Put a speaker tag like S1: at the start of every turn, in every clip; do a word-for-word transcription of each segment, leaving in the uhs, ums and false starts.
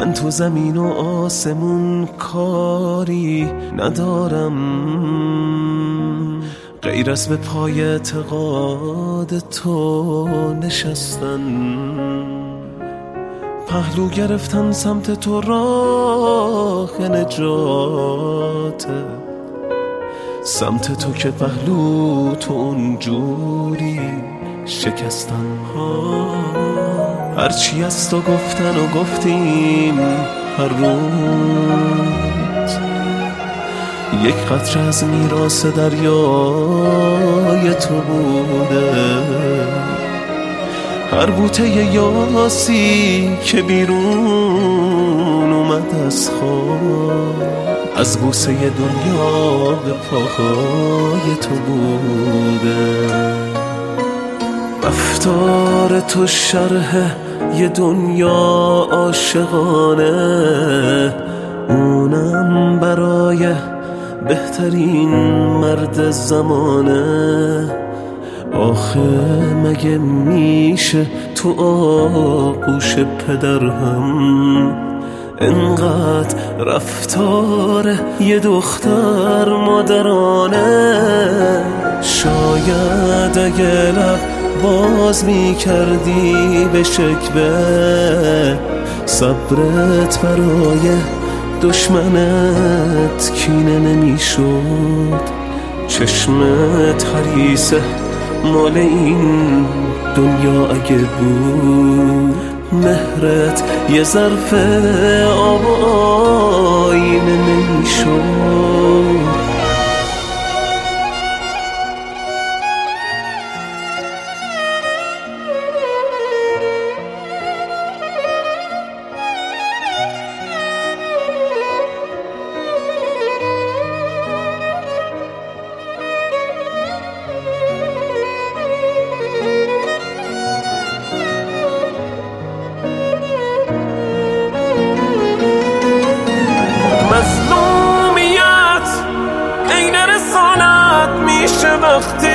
S1: من تو زمین و آسمون کاری ندارم غیر از به پای اعتقاد تو نشستن. پهلو گرفتن سمت تو راه نجاته، سمت تو که پهلو تو اونجوری شکستن. هرچی از تو گفتن و گفتیم هر روز، یک قطره از میراث دریای تو بوده. هر بوته یاسی که بیرون اومد از خواب، از بوسه دنیا به پاهای تو بوده. رفتار تو شرح یه دنیا عاشقانه، اونم برای بهترین مرد زمانه. آخه مگه میشه تو آغوش پدر هم انقدر رفتار یه دختر مادرانه؟ شاید اگه لب باز می کردی به شکوه، صبرت برای دشمنت کینه نمی شد. چشمت حریصه مال این دنیا اگه بود، مهرت یه ظرف آب و آینه نمی شد. وقتی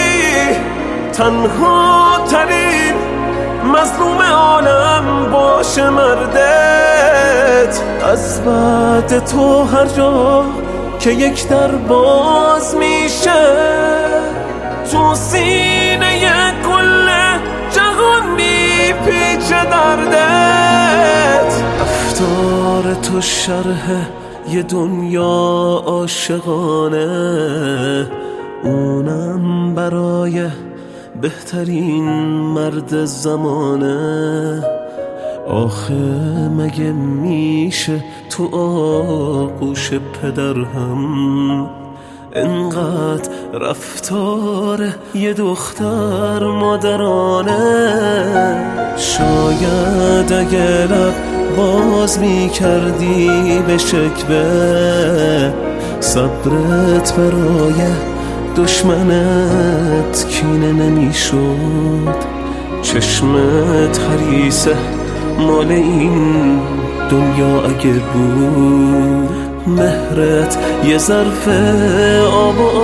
S1: تنها ترین مظلوم عالم باشه مردت، از بعد تو هر جا که یک در باز میشه، تو سینه کل جهان میپیچه دردت. رفتار تو شرح یه دنیا عاشقانه، اونم برای بهترین مرد زمانه. آخه مگه میشه تو آغوش پدر هم انقدر رفتار یه دختر مادرانه؟ شاید اگه لب باز می کردی به شکوه، صبرت برای دشمنت کینه نمی شد. چشمت حریصه مال این دنیا اگه بود، مهرت یه ظرف آب و